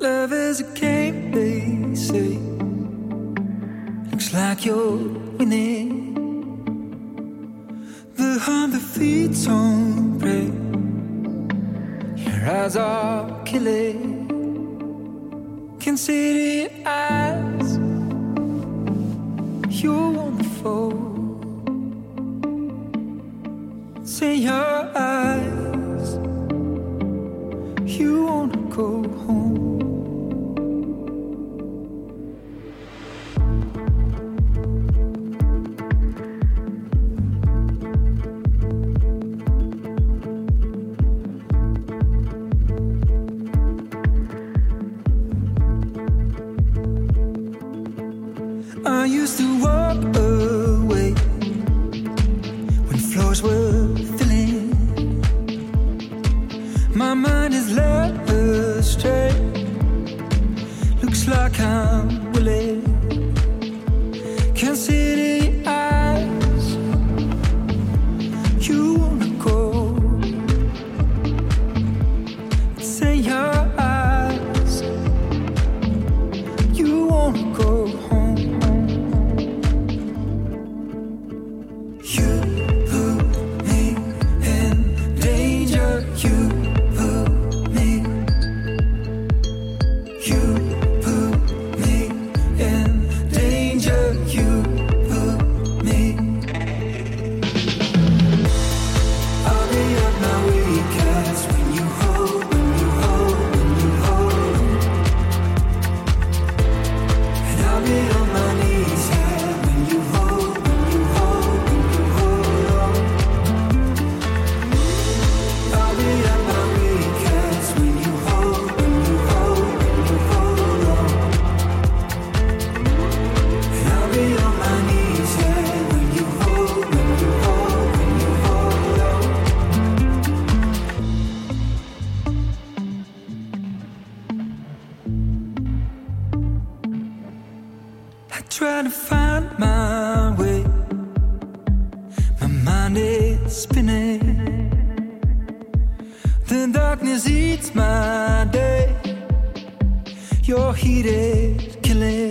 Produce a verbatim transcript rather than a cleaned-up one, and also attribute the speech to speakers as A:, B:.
A: Love is a game, they say. Looks like you're winning. The hundred feet on break. Your eyes are killing. Can see the eyes. You're wonderful. See your eyes. You wanna go home. I used to walk away when floors were filling. My mind is led astray. Looks like I'm willing. Can't see the eyes. You wanna go. Say your eyes. You wanna go home. Trying to find my way. My mind is spinning. The darkness eats my day. Your heat is killing.